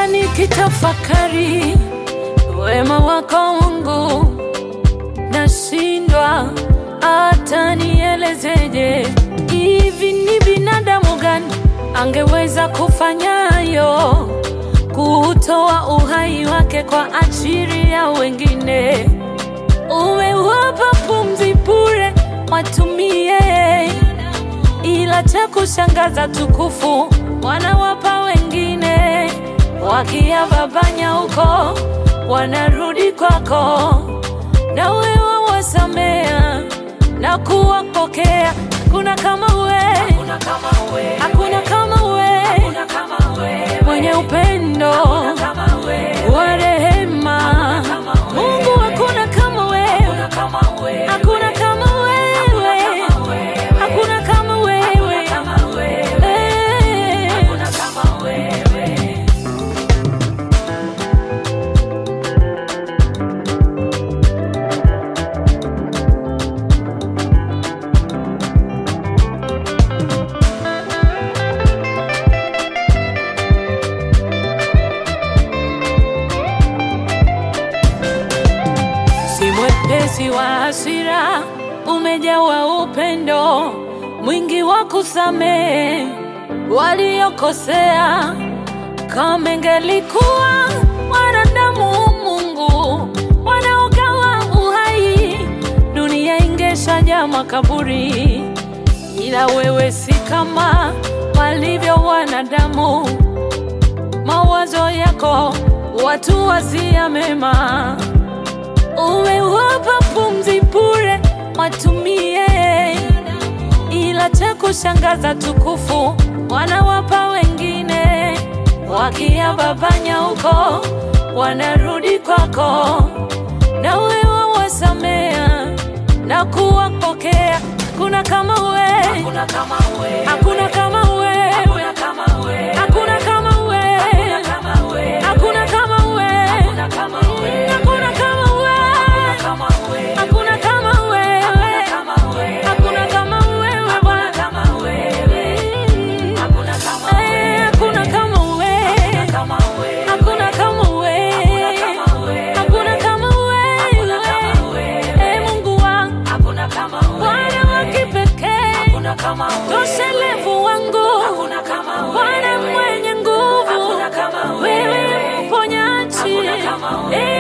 Kila nikitafakari wema wako Mungu, nashindwa hata nielezeje. Hivi ni binadamu gani angeweza kufanyayo, kutoa uhai wake kwa ajili ya wengine? Umewapa pumzi bure watumie, ila cha kushangaza tukufu wanawapa wengine. Wakiyababanya huko wanarudi kwako, na wewe wasamea na kuwapokea. Hakuna kama wewe, hakuna kama wewe, mwenye upendo wa rehema. Mungu, hakuna kama wewe, hakuna kama wewe, hakuna kama wewe. Mwepesi wa hasira, umejawa upendo mwingi wa kusamehe waliokosea. Kama ingelikuwa wanadamu Mungu wanaogawa uhai, dunia ingeshaja makaburi. Ila wewe si kama walivyo wanadamu, mawazo yako watu wazia mema. Umewapa pumzi bure watumie, ila cha kushangaza tukufu wanawapa wengine. Wakiyababanya huko wanarudi kwako, na wewe wasamea na kuwapokea. Hakuna kama wewe, hakuna kama wewe, hakuna kama wewe, hakuna kama wewe, hakuna kama wewe, hakuna kama wewe, hakuna kama wewe, hakuna kama wewe, hakuna kama wewe, hakuna kama wewe, hakuna kama wewe, hakuna kama wewe, hakuna kama wewe, hakuna kama wewe. Mungu wangu, hakuna kama wewe, Bwana wa kipekee, hakuna kama wewe, toshelevu wangu, hakuna kama wewe, Bwana mwenye nguvu, hakuna kama wewe, mponyaji, hakuna kama wewe.